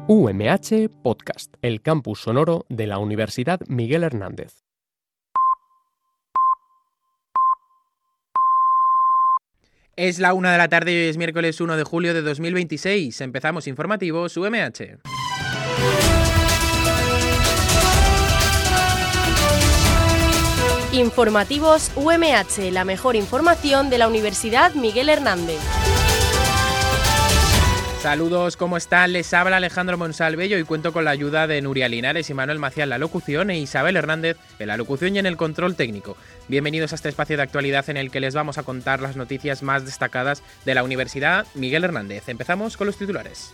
UMH Podcast, el campus sonoro de la Universidad Miguel Hernández. Es la 1 de la tarde y hoy es miércoles 1 de julio de 2026. Empezamos informativos UMH. Informativos UMH, la mejor información de la Universidad Miguel Hernández. Saludos, ¿cómo están? Les habla Alejandro Monsalve y hoy cuento con la ayuda de Nuria Linares y Manuel Maciá en la locución e Isabel Hernández en la locución y en el control técnico. Bienvenidos a este espacio de actualidad en el que les vamos a contar las noticias más destacadas de la Universidad Miguel Hernández. Empezamos con los titulares.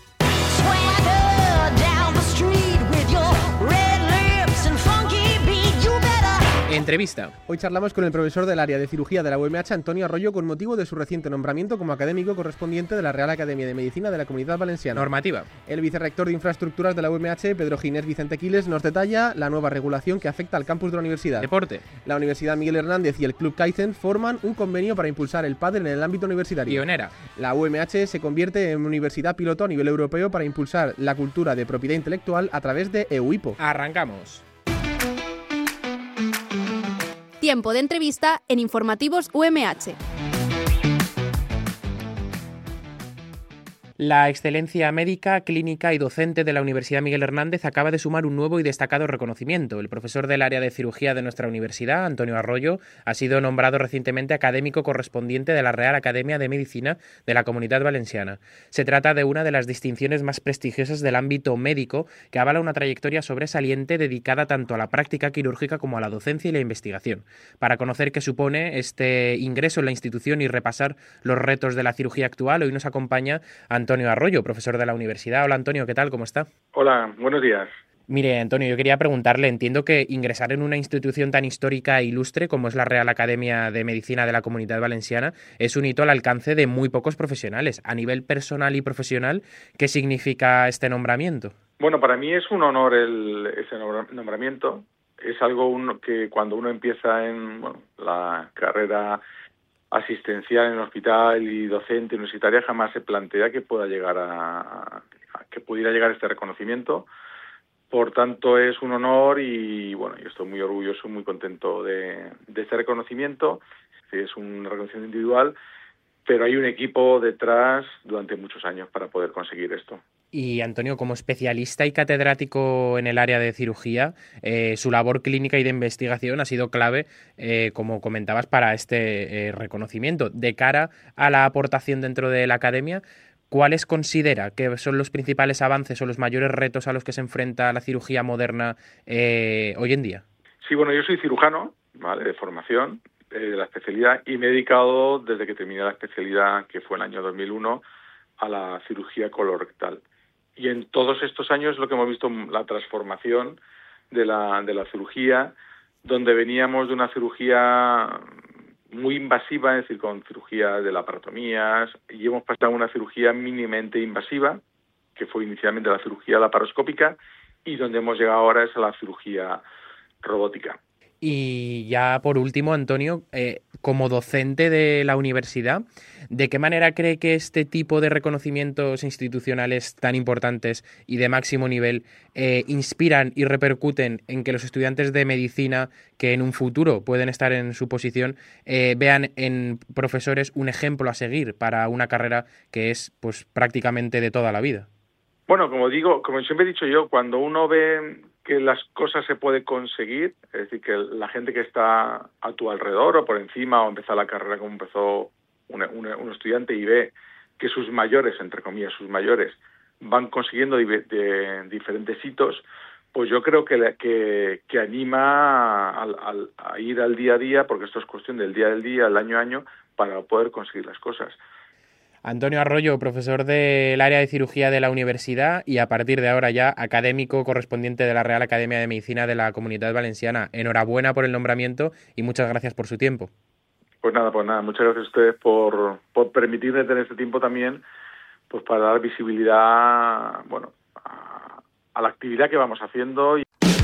Entrevista. Hoy charlamos con el profesor del área de cirugía de la UMH, Antonio Arroyo, con motivo de su reciente nombramiento como académico correspondiente de la Real Academia de Medicina de la Comunidad Valenciana. Normativa. El vicerrector de Infraestructuras de la UMH, Pedro Ginés Vicente Quiles, nos detalla la nueva regulación que afecta al campus de la universidad. Deporte. La Universidad Miguel Hernández y el Club Kaizen forman un convenio para impulsar el pádel en el ámbito universitario. Pionera. La UMH se convierte en universidad piloto a nivel europeo para impulsar la cultura de propiedad intelectual a través de EUIPO. Arrancamos. Tiempo de entrevista en Informativos UMH. La excelencia médica, clínica y docente de la Universidad Miguel Hernández acaba de sumar un nuevo y destacado reconocimiento. El profesor del área de cirugía de nuestra universidad, Antonio Arroyo, ha sido nombrado recientemente académico correspondiente de la Real Academia de Medicina de la Comunidad Valenciana. Se trata de una de las distinciones más prestigiosas del ámbito médico que avala una trayectoria sobresaliente dedicada tanto a la práctica quirúrgica como a la docencia y la investigación. Para conocer qué supone este ingreso en la institución y repasar los retos de la cirugía actual, hoy nos acompaña Antonio Arroyo, profesor de la universidad. Hola Antonio, ¿qué tal? ¿Cómo está? Hola, buenos días. Mire, Antonio, yo quería preguntarle, entiendo que ingresar en una institución tan histórica e ilustre como es la Real Academia de Medicina de la Comunidad Valenciana es un hito al alcance de muy pocos profesionales. A nivel personal y profesional, ¿qué significa este nombramiento? Bueno, para mí es un honor ese nombramiento. Es algo que cuando uno empieza en la carrera asistencial en el hospital y docente universitaria jamás se plantea que pueda llegar que pudiera llegar este reconocimiento. Por tanto, es un honor y bueno, yo estoy muy orgulloso, muy contento de este reconocimiento. Es un reconocimiento individual, pero hay un equipo detrás durante muchos años para poder conseguir esto. Y Antonio, como especialista y catedrático en el área de cirugía, su labor clínica y de investigación ha sido clave, como comentabas, para este reconocimiento. De cara a la aportación dentro de la academia, ¿cuáles considera que son los principales avances o los mayores retos a los que se enfrenta la cirugía moderna hoy en día? Sí, bueno, yo soy cirujano, ¿vale?, de formación, de la especialidad, y me he dedicado desde que terminé la especialidad, que fue el año 2001, a la cirugía colorectal. Y en todos estos años lo que hemos visto la transformación de la cirugía, donde veníamos de una cirugía muy invasiva, es decir, con cirugía de laparotomías, y hemos pasado a una cirugía mínimamente invasiva, que fue inicialmente la cirugía laparoscópica, y donde hemos llegado ahora es a la cirugía robótica. Y ya por último, Antonio, como docente de la universidad, ¿de qué manera cree que este tipo de reconocimientos institucionales tan importantes y de máximo nivel inspiran y repercuten en que los estudiantes de medicina que en un futuro pueden estar en su posición vean en profesores un ejemplo a seguir para una carrera que es pues prácticamente de toda la vida? Bueno, como siempre he dicho yo, cuando uno ve que las cosas se pueden conseguir, es decir, que la gente que está a tu alrededor o por encima o empezar la carrera como empezó un estudiante y ve que sus mayores, entre comillas, van consiguiendo diferentes hitos, pues yo creo que anima a ir al día a día, porque esto es cuestión del día al año a año, para poder conseguir las cosas. Antonio Arroyo, profesor del área de cirugía de la universidad y a partir de ahora ya académico correspondiente de la Real Academia de Medicina de la Comunidad Valenciana. Enhorabuena por el nombramiento y muchas gracias por su tiempo. Pues nada, muchas gracias a ustedes por permitirme tener este tiempo también, pues para dar visibilidad, a la actividad que vamos haciendo.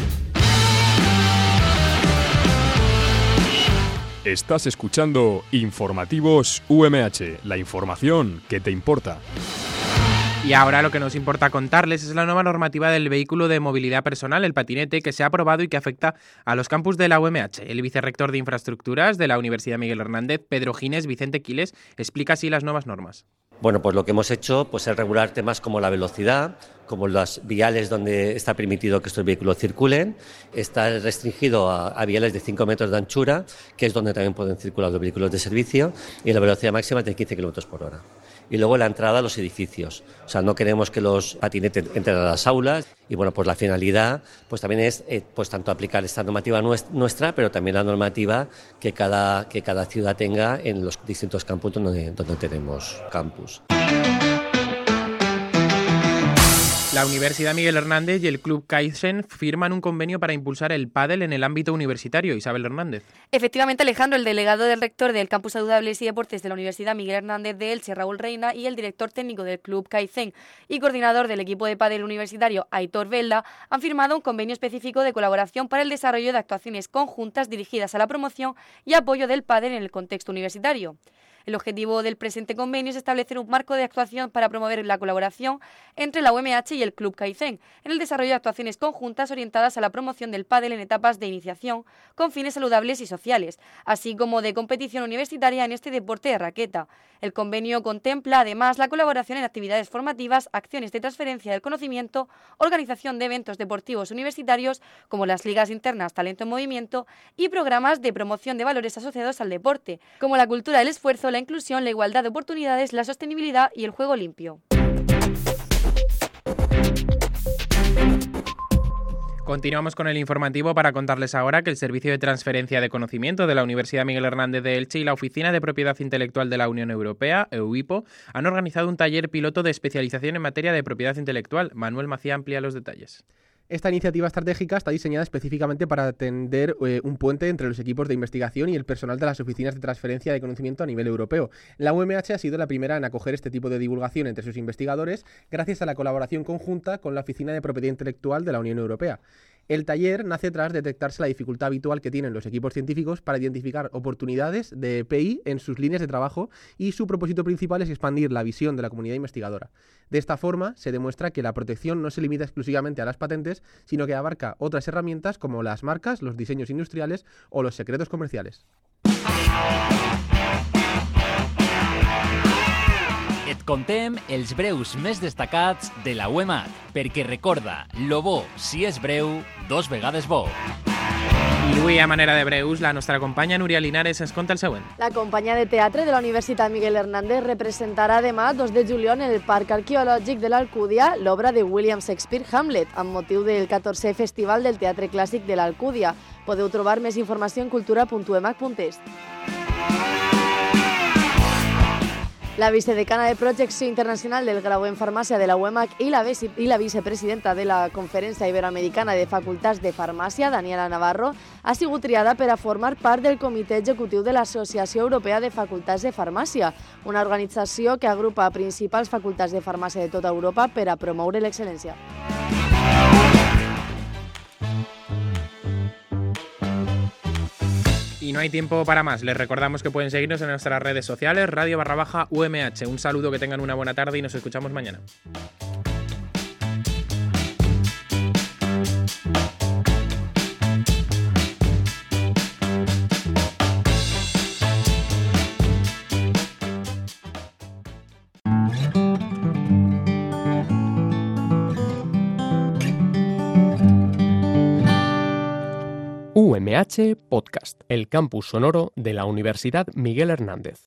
Estás escuchando Informativos UMH, la información que te importa. Y ahora lo que nos importa contarles es la nueva normativa del vehículo de movilidad personal, el patinete, que se ha aprobado y que afecta a los campus de la UMH. El vicerrector de Infraestructuras de la Universidad Miguel Hernández, Pedro Gines Vicente Quiles, explica así las nuevas normas. Bueno, pues lo que hemos hecho pues, es regular temas como la velocidad, como los viales donde está permitido que estos vehículos circulen. Está restringido a viales de 5 metros de anchura, que es donde también pueden circular los vehículos de servicio, y la velocidad máxima es de 15 km por hora. Y luego la entrada a los edificios. O sea, no queremos que los patinetes entren a las aulas. Y bueno, pues la finalidad pues también es pues tanto aplicar esta normativa nuestra, pero también la normativa que cada ciudad tenga en los distintos campus donde tenemos campus. La Universidad Miguel Hernández y el Club Kaizen firman un convenio para impulsar el pádel en el ámbito universitario. Isabel Hernández. Efectivamente, Alejandro, el delegado del rector del Campus Saludables y Deportes de la Universidad Miguel Hernández de Elche, Raúl Reina, y el director técnico del Club Kaizen y coordinador del equipo de pádel universitario, Aitor Velda, han firmado un convenio específico de colaboración para el desarrollo de actuaciones conjuntas dirigidas a la promoción y apoyo del pádel en el contexto universitario. El objetivo del presente convenio es establecer un marco de actuación para promover la colaboración entre la UMH y el Club Kaizen en el desarrollo de actuaciones conjuntas orientadas a la promoción del pádel en etapas de iniciación con fines saludables y sociales, así como de competición universitaria en este deporte de raqueta. El convenio contempla además la colaboración en actividades formativas, acciones de transferencia del conocimiento, organización de eventos deportivos universitarios como las ligas internas Talento en Movimiento y programas de promoción de valores asociados al deporte, como la cultura del esfuerzo, la inclusión, la igualdad de oportunidades, la sostenibilidad y el juego limpio. Continuamos con el informativo para contarles ahora que el Servicio de Transferencia de Conocimiento de la Universidad Miguel Hernández de Elche y la Oficina de Propiedad Intelectual de la Unión Europea, EUIPO, han organizado un taller piloto de especialización en materia de propiedad intelectual. Manuel Macía amplía los detalles. Esta iniciativa estratégica está diseñada específicamente para tender un puente entre los equipos de investigación y el personal de las oficinas de transferencia de conocimiento a nivel europeo. La UMH ha sido la primera en acoger este tipo de divulgación entre sus investigadores gracias a la colaboración conjunta con la Oficina de Propiedad Intelectual de la Unión Europea. El taller nace tras detectarse la dificultad habitual que tienen los equipos científicos para identificar oportunidades de EPI en sus líneas de trabajo y su propósito principal es expandir la visión de la comunidad investigadora. De esta forma, se demuestra que la protección no se limita exclusivamente a las patentes, sino que abarca otras herramientas como las marcas, los diseños industriales o los secretos comerciales. Et contem els breus més destacats de la UEMAT, perquè recorda, lo bo, si és breu, 2 vegades bo. I avui, a manera de breus, la nostra companya Núria Linares ens conta el següent. La companyia de teatre de la Universitat Miguel Hernández representarà demà, 2 de juliol, en el Parc Arqueològic de l'Alcúdia, l'obra de William Shakespeare, Hamlet, amb motiu del 14è Festival del Teatre Clàssic de l'Alcúdia. Podeu trobar més informació en cultura.uemac.es. La vicedecana de Projecció Internacional del Grau en Farmàcia de la UEMAC i la vicepresidenta de la Conferència Iberoamericana de Facultats de Farmàcia, Daniela Navarro, ha sigut triada per a formar part del Comitè Executiu de l'Associació Europea de Facultats de Farmàcia, una organització que agrupa principals facultats de farmàcia de tota Europa per a promoure l'excel·lència. Y no hay tiempo para más. Les recordamos que pueden seguirnos en nuestras redes sociales, radio_UMH. Un saludo, que tengan una buena tarde y nos escuchamos mañana. UMH Podcast, el campus sonoro de la Universidad Miguel Hernández.